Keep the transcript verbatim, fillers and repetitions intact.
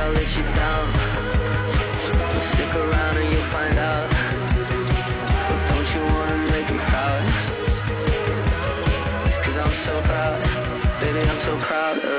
I'll let you down. But stick around and you'll find out. But don't you wanna make me proud? Cause I'm so proud, baby, I'm so proud of